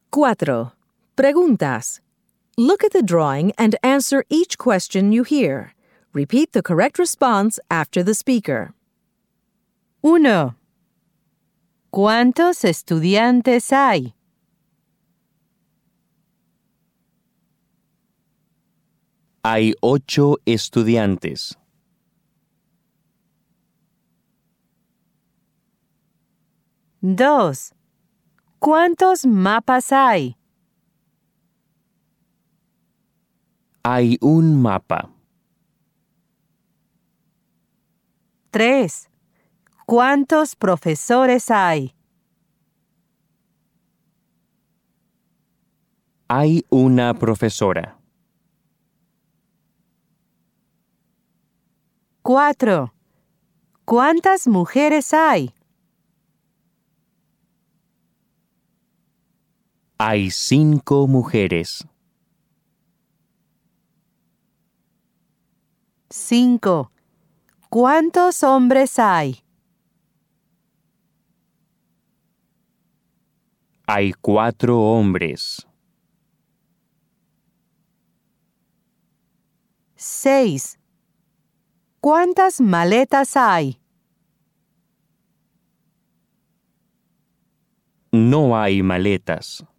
4. Preguntas. Look at the drawing and answer each question you hear. Repeat the correct response after the speaker. 1. ¿Cuántos estudiantes hay? Hay 8 estudiantes. 2. ¿Cuántos mapas hay? Hay un mapa. 3. ¿Cuántos profesores hay? Hay una profesora. 4. ¿Cuántas mujeres hay? Hay 5 mujeres. 5. ¿Cuántos hombres hay? Hay 4 hombres. 6. ¿Cuántas maletas hay? No hay maletas.